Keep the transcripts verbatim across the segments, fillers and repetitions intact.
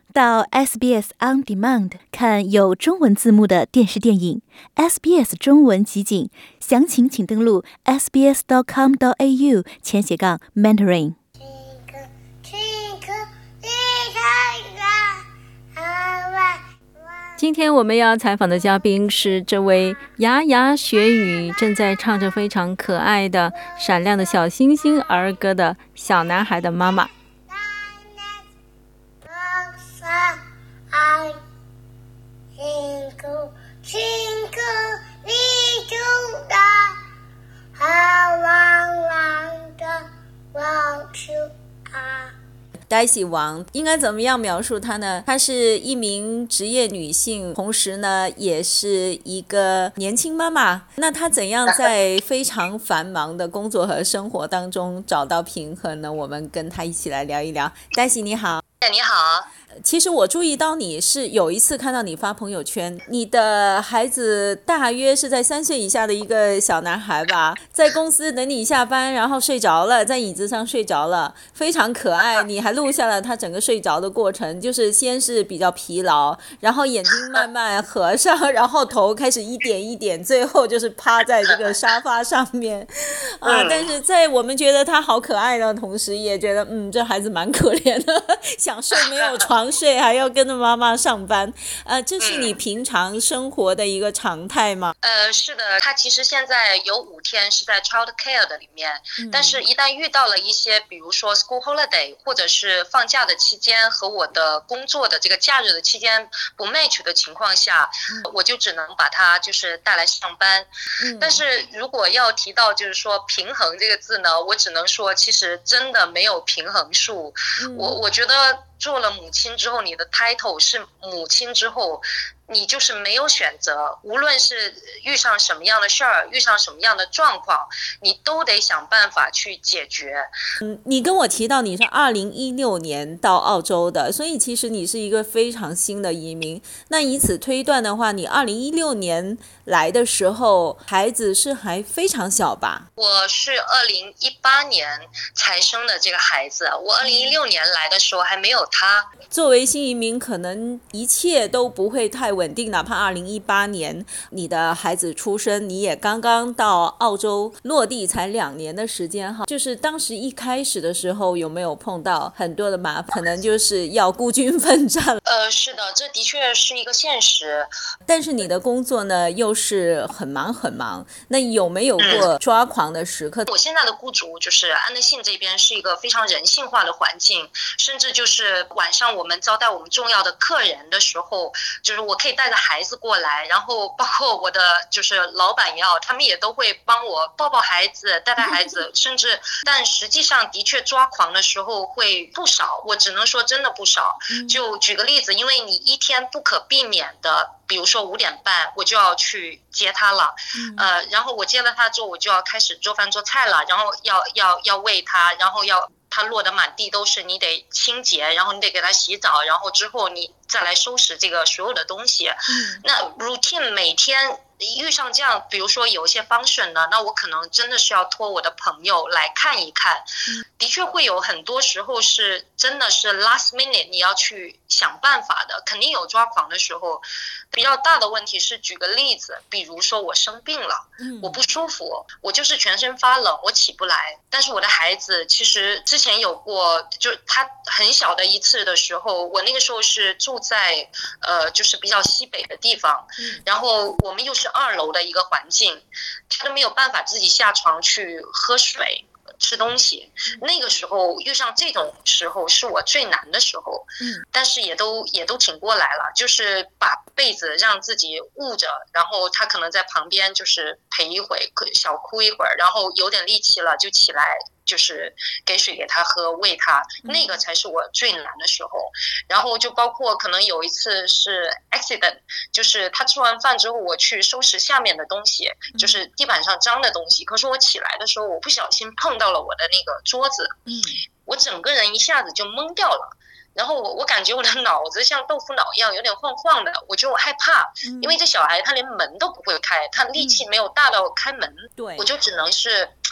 到 S B S On Demand 看有中文字幕的电视电影 S B S 中文集锦，详情请登录 s b s dot com dot a u 前斜杠 mentoring。今天我们要采访的嘉宾是这位牙牙学语，正在唱着非常可爱的闪亮的小星星儿歌的小男孩的妈妈。Daisy 王应该怎么样描述她呢？她是一名职业女性，同时呢也是一个年轻妈妈。那她怎样在非常繁忙的工作和生活当中找到平衡呢？我们跟她一起来聊一聊。Daisy 你好。 你好。 其实我注意到你是有一次看到你发朋友圈，你的孩子大约是在三岁以下的一个小男孩吧，在公司等你下班，然后睡着了，在椅子上睡着了，非常可爱。你还录下了他整个睡着的过程，就是先是比较疲劳，然后眼睛慢慢合上，然后头开始一点一点，最后就是趴在这个沙发上面啊。但是在我们觉得他好可爱的同时，也觉得嗯，这孩子蛮可怜的，想睡没有床睡，还要跟着妈妈上班，呃，这是你平常生活的一个常态吗？ 呃，是的，他其实现在有五天是在 child care 的里面，嗯、但是一旦遇到了一些，比如说 school holiday 或者是放假的期间和我的工作的这个假日的期间不 match 的情况下，嗯、我就只能把他就是带来上班。嗯、但是如果要提到就是说平衡这个字呢，我只能说其实真的没有平衡术。嗯、我我觉得。做了母亲之后，你的 title 是母亲之后，你就是没有选择，无论是遇上什么样的事儿，遇上什么样的状况，你都得想办法去解决。 嗯，你跟我提到你是二零一六年到澳洲的，所以其实你是一个非常新的移民。那以此推断的话，你二零一六年来的时候，孩子是还非常小吧？ 我是二零一八年才生的这个孩子，我二零一六年来的时候还没有他。 作为新移民，可能一切都不会太稳定，哪怕二零一八年你的孩子出生，你也刚刚到澳洲落地才两年的时间哈。就是当时一开始的时候，有没有碰到很多的麻烦？可能就是要孤军奋战。 呃，是的，这的确是一个现实。 但是你的工作呢，又是很忙很忙，那有没有过抓狂的时刻？ 嗯、我现在的雇主就是安德信这边是一个非常人性化的环境，甚至就是晚上我们招待我们重要的客人的时候，就是我可以带着孩子过来，然后包括我的就是老板也好，他们也都会帮我抱抱孩子，带带孩子，甚至但实际上的确抓狂的时候会不少，我只能说真的不少。就举个例子，因为你一天不可避免的，比如说五点半我就要去接他了，呃，然后我接了他之后，我就要开始做饭做菜了，然后要要要喂他，然后要他落得满地都是，你得清洁，然后你得给他洗澡，然后之后你再来收拾这个所有的东西。嗯、那 routine 每天遇上这样，比如说有一些 function 呢，那我可能真的是要托我的朋友来看一看。嗯、的确会有很多时候是真的是 last minute 你要去想办法的，肯定有抓狂的时候。比较大的问题是，举个例子，比如说我生病了，我不舒服，我就是全身发冷，我起不来。但是我的孩子其实之前有过，就他很小的一次的时候，我那个时候是住在呃就是比较西北的地方，然后我们又是二楼的一个环境，他都没有办法自己下床去喝水吃东西，那个时候遇上这种时候是我最难的时候，嗯，但是也都也都挺过来了，就是把被子让自己捂着，然后他可能在旁边就是陪一会，小哭一会儿，然后有点力气了就起来，就是给水给他喝，喂他，那个才是我最难的时候。然后就包括可能有一次是 accident， 就是他吃完饭之后，我去收拾下面的东西，就是地板上脏的东西，可是我起来的时候，我不小心碰到了我的那个桌子，我整个人一下子就懵掉了。然后我我感觉我的脑子像豆腐脑一样有点晃晃的，我就害怕，因为这小孩他连门都不会开，他力气没有大到开门，我就只能是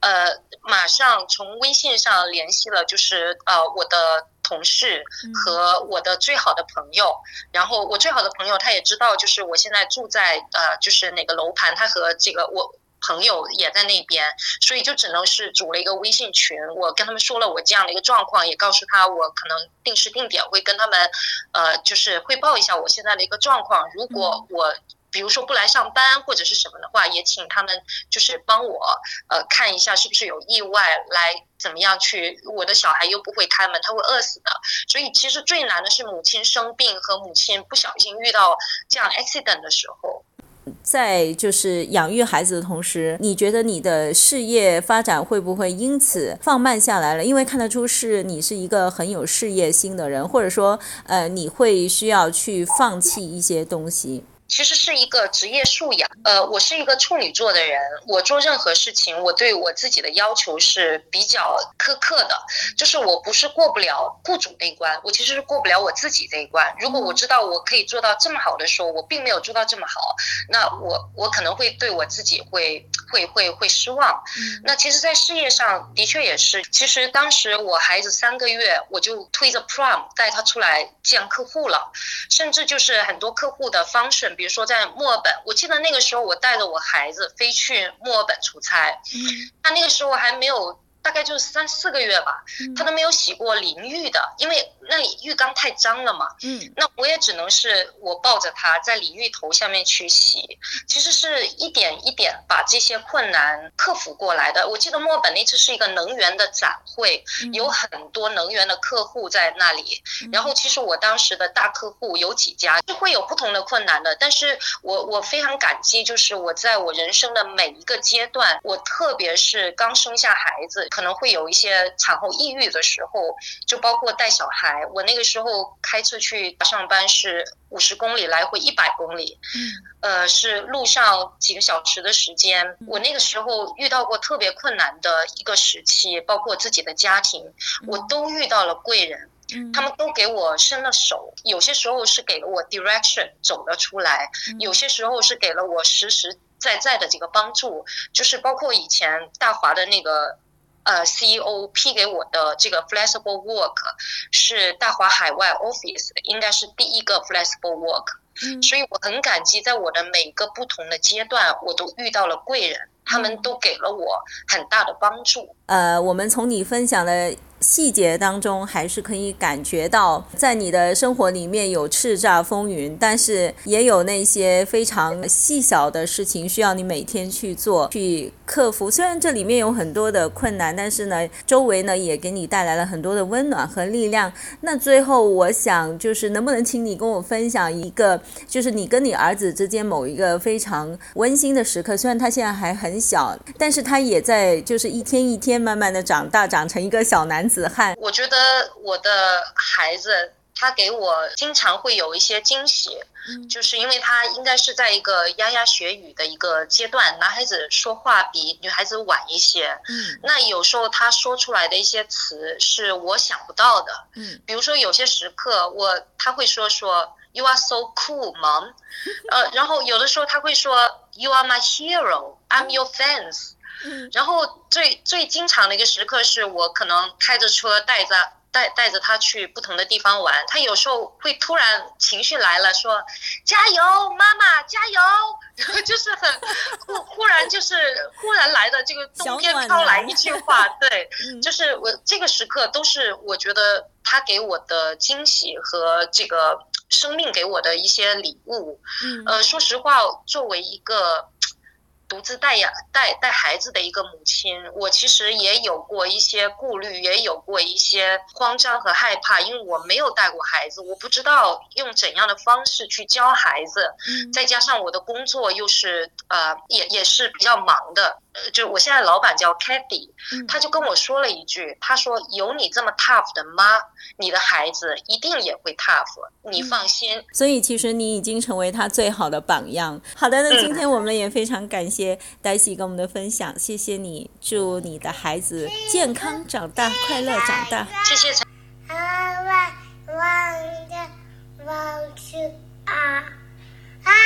呃，马上从微信上联系了，就是呃我的同事和我的最好的朋友，然后我最好的朋友他也知道，就是我现在住在呃就是哪个楼盘，他和这个我朋友也在那边，所以就只能是组了一个微信群，我跟他们说了我这样的一个状况，也告诉他我可能定时定点会跟他们呃就是汇报一下我现在的一个状况，如果我比如说不来上班或者是什么的话，也请他们就是帮我呃看一下是不是有意外，来怎么样去，我的小孩又不会开门，他会饿死的。所以其实最难的是母亲生病和母亲不小心遇到这样 accident 的时候。 在就是养育孩子的同时，你觉得你的事业发展会不会因此放慢下来了？因为看得出是你是一个很有事业心的人，或者说呃你会需要去放弃一些东西。 其实是一个职业素养，呃，我是一个处女座的人，我做任何事情，我对我自己的要求是比较苛刻的，就是我不是过不了雇主那一关，我其实是过不了我自己这一关。如果我知道我可以做到这么好的时候，我并没有做到这么好，那我我可能会对我自己会会会会失望。那其实，在事业上的确也是，其实当时我孩子三个月，我就推着 prom 带他出来见客户了，甚至就是很多客户的 function。比如说在墨尔本，我记得那个时候我带着我孩子飞去墨尔本出差，嗯，他那个时候还没有，大概就是三四个月吧，他都没有洗过淋浴的，因为那里浴缸太脏了嘛，嗯，那我也只能是我抱着他在淋浴头下面去洗，其实是一点一点把这些困难克服过来的。我记得墨尔本那次是一个能源的展会，有很多能源的客户在那里，然后其实我当时的大客户有几家，是会有不同的困难的，但是我我非常感激，就是我在我人生的每一个阶段，我特别是刚生下孩子，可能会有一些产后抑郁的时候，就包括带小孩，我那个时候开车去上班是五十公里来回一百公里，呃，是路上几个小时的时间。我那个时候遇到过特别困难的一个时期，包括自己的家庭，我都遇到了贵人。他们都给我伸了手，有些时候是给了我 direction 走了出来，有些时候是给了我实实在在的这个帮助，就是包括以前大华的那个呃 C E O 批给我的这个 flexible work 是大华海外 office 应该是第一个 flexible work，嗯，所以我很感激，在我的每个不同的阶段，我都遇到了贵人，他们都给了我很大的帮助。 呃，我们从你分享的细节当中还是可以感觉到，在你的生活里面有叱咤风云，但是也有那些非常细小的事情需要你每天去做去克服。虽然这里面有很多的困难，但是呢周围呢也给你带来了很多的温暖和力量。那最后我想就是能不能请你跟我分享一个就是你跟你儿子之间某一个非常温馨的时刻，虽然他现在还很小，但是他也在就是一天一天慢慢的长大，长成一个小男子汉。 我觉得我的孩子他给我经常会有一些惊喜，嗯，就是因为他应该是在一个牙牙学语的一个阶段，男孩子说话比女孩子晚一些，嗯，那有时候他说出来的一些词是我想不到的，嗯，比如说有些时刻我他会说说 You are so cool, mom， 呃，然后有的时候他会说 You are my hero, I'm your fans。然后最最经常的一个时刻是我可能开着车带着带带着他去不同的地方玩，他有时候会突然情绪来了说加油妈妈加油，然后就是很忽忽然就是忽然来的这个东边飘来一句话，对，就是我这个时刻都是我觉得他给我的惊喜和这个生命给我的一些礼物。呃，说实话，作为一个独自带养带带孩子的一个母亲，我其实也有过一些顾虑，也有过一些慌张和害怕，因为我没有带过孩子，我不知道用怎样的方式去教孩子，嗯，再加上我的工作又是呃也也是比较忙的，呃，就我现在老板叫 Kathy，嗯，他就跟我说了一句，他说有你这么 tough 的妈，你的孩子一定也会 tough， 你放心，嗯， 所以其实你已经成为他最好的榜样。好的，那今天我们也非常感谢黛西跟我们的分享，谢谢你，祝你的孩子健康长大，快乐长大。 谢谢。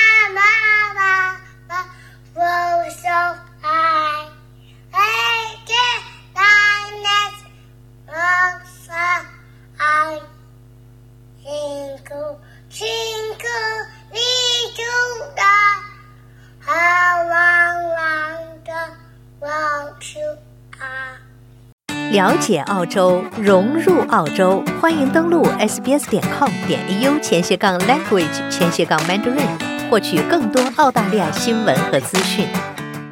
So high, hey, Twinkle, twinkle, little star, how long, long the world you are. 了解澳洲，融入澳洲，欢迎登录 s b s 点 com 点 a u 前斜杠 language 前斜杠 mandarin，获取更多澳大利亚新闻和资讯。